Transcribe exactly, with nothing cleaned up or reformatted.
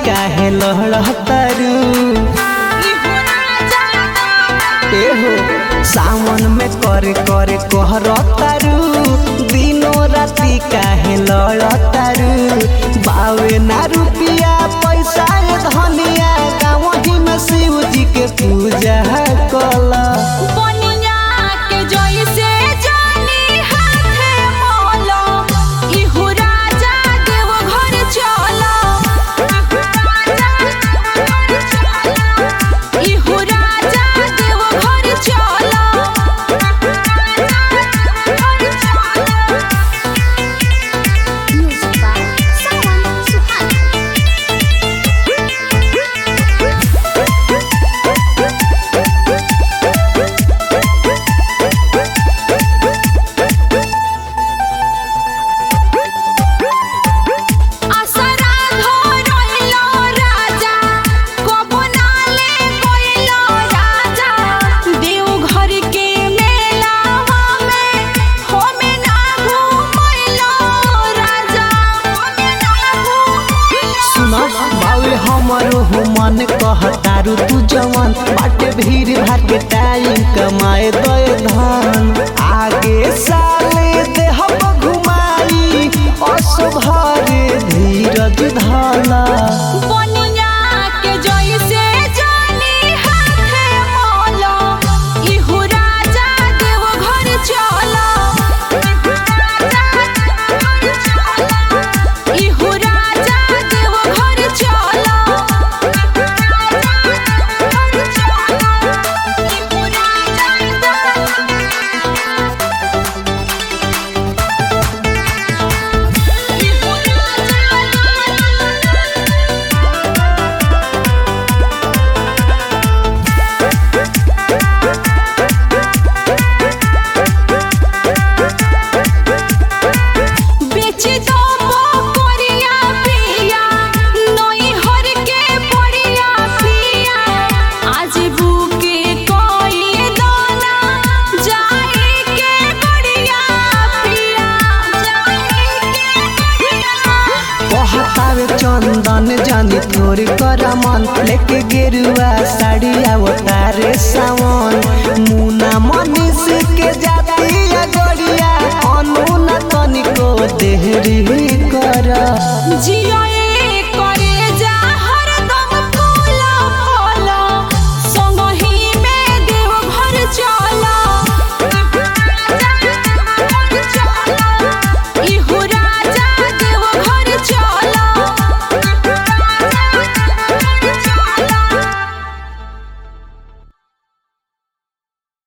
काहे लहड़तारू एहो सावन में करे करे कहरतारू दिनों राती काहे लड़तारू बावे ना रुपिया पैसा धनिया गाँव में शिव जी के पूजा कला हमारो हो मन कहतारू तू जवान बाटे भीड़ भाड़ के टाइम कमाए दे धन आगे साले देहब घुमाई असुभरे धीरज धला चंदन जानी थोड़ी कर मन लेके गेरुआ साड़ी अवतारे सावन मुना मनीष के जाती गड़िया अनुना तनिको देहरी कर जिया